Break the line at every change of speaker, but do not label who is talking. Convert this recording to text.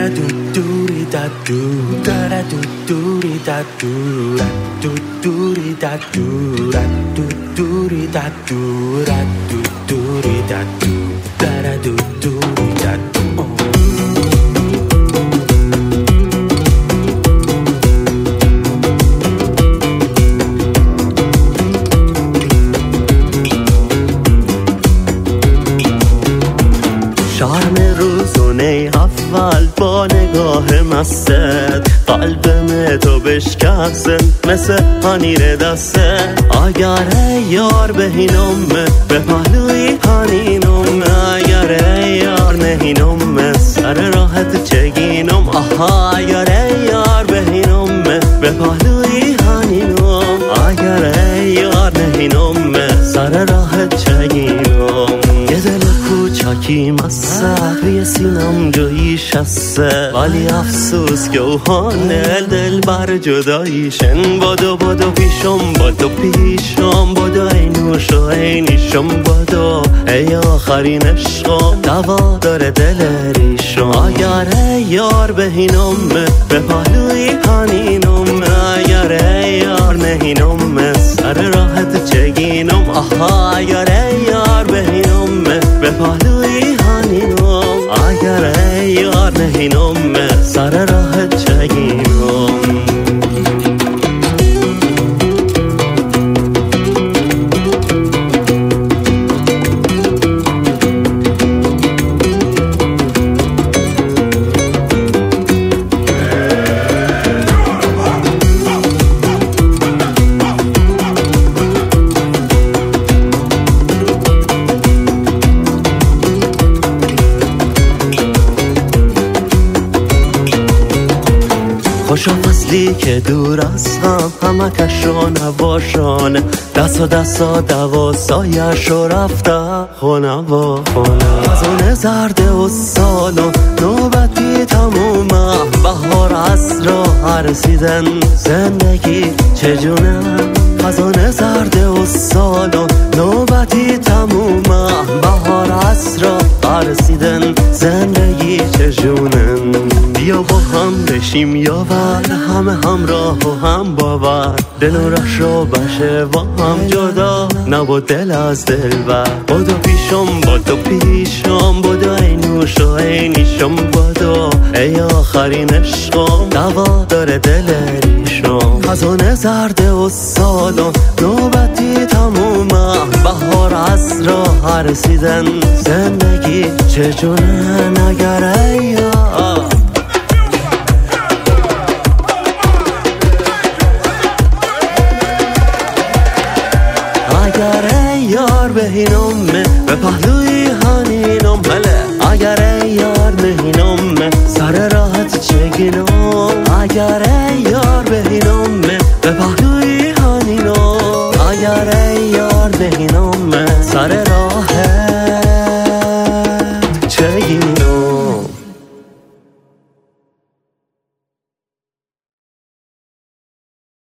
شرم روزونه اول با نگاه مست قلبم تو بشکسته مثل پنیر دسته اگر یار بهینم به پهلوی هنینم اگر یار نهینم سر راحت چگینم آها اگر یار بهینم به پهلوی هنینم اگر یار نهینم سر راحت چگینم یه دل کوچاکی مسته روی سینم جایی شسته ولی افسوس که اوهان دل بر جداییشن بادو پیشم بادو پیشم بادو ای نوش و ای نیشم بادو ای آخرین عشقم دوا داره دل ریشم اگر یار بهینم به پهلوی هنینم اگر یار نهینم سر راحت چگینم آها اگر یار بهینم به پهلوی هنینم اگر یار نهینم سر راحت چگینم خوشا فصلی که دور از همه کشان هواشان دستا دوا سایش و رفته خونه و خونه خزان زرده و سال و نوبتی تمومه بهار عصر رسیدن زندگی چجونه خزان زرده و سال و نوبتی تمومه بهار عصر رسیدن زندگی چجونه بیا با هم بشیم یاور همه همراه و هم باور دل و رش رو بشه با هم جدا نبود دل از دل بر بادو پیشم بادو ای نوش و ای نیشم بادو ای آخرین عشقم دوا داره دل ریشم خزان زرده و سال و نوبتی تمومه بهار عصر رسیدن زندگی چجونه نگر ای اگر یار بهینم به پهلوی هنینم هله اگر یار نهینم سر راحت چگینم اگر یار بهینم به پهلوی هنینم اگر یار نهینم سر